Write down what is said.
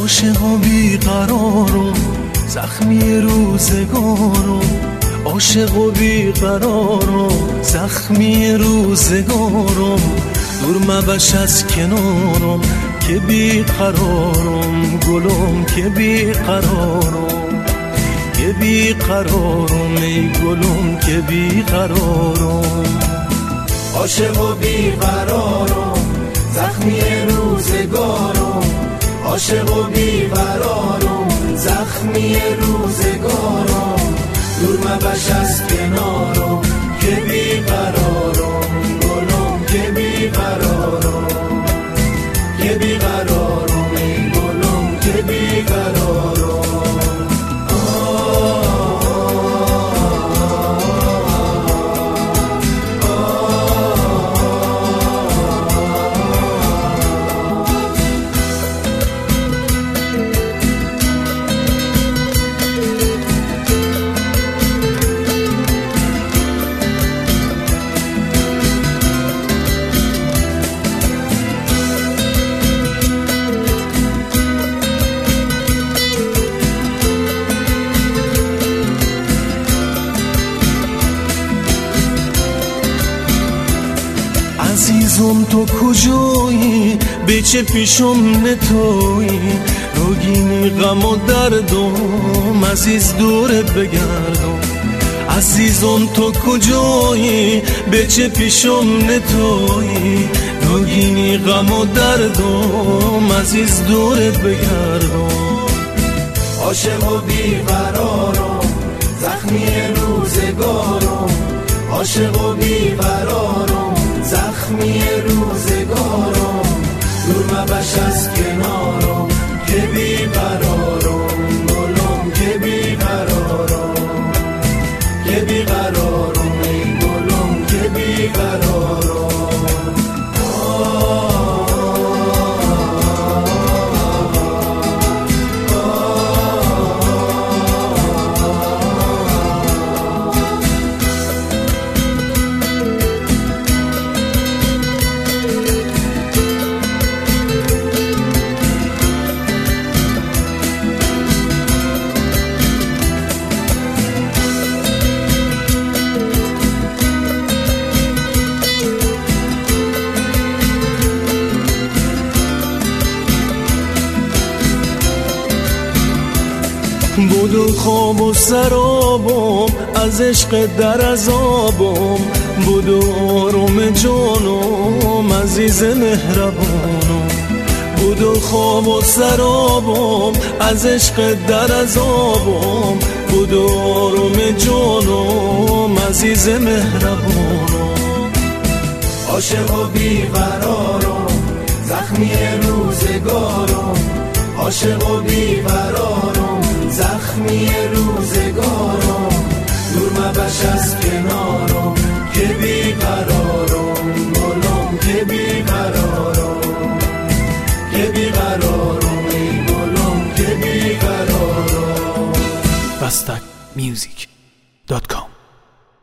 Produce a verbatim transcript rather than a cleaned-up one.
عاشق و بیقرارم زخمی روزگارم، عاشق و بیقرارم زخمی روزگارم، دور مبش از کنارم که بیقرارم، گلم که بیقرارم که بیقرارم، ای گلم که بیقرارم. عاشق و بیقرارم زخمی روزگارم، عاشق و بیقرارم زخمی روزگارم، دور مبش از کنارم که بیقرارم، گلم که بیقرارم که بیقرارم، ای گلم که بیقرارم. عزیزم تو کجایی؟ به چه پیشم نتویی؟ نگینی غم و دردم عزیز دورت بگردم. عزیزم تو کجایی؟ به چه پیشم نتویی؟ نگینی غم و دردم عزیز دورت بگردم. عاشق و بیقرارم زخمی روزگارم، عاشق و بیقرارم زخمی روزگارم، دور مبش از کنارم که بیقرارم، گلم که بیقرارم که بیقرارم، ای گلم که بیقرارم. بدو خواب و سرابم از عشق در عذابم، بدو آروم جانم عزیز مهربانم، بدو خواب و سرابم از عشق در عذابم، بدو آروم جانم عزیز مهربانم. عاشق و بیقرارم زخمی روزگارم، عاشق و بیقرارم زخمی روزگارم، دور مبش از کنارم که بیقرارم، گلم که بیقرارم که بیقرارم، ای گلم که بیقرارم. Bastak Music dot com